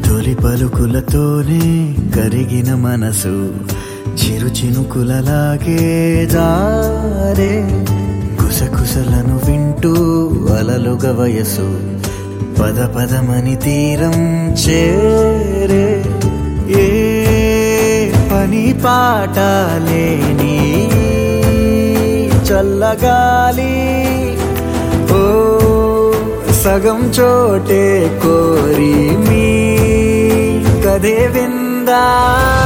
తొలి పలుకులతోనే కరిగిన మనసు చిరు చినుకులలాగే జారే కుసకుసలను వింటూ అలలుగా వయసు పద పదమని తీరం చేరే ఏ పని పాట లేని చల్లగాలి ఓ సగం చోటే కోరి మీ కథే విందా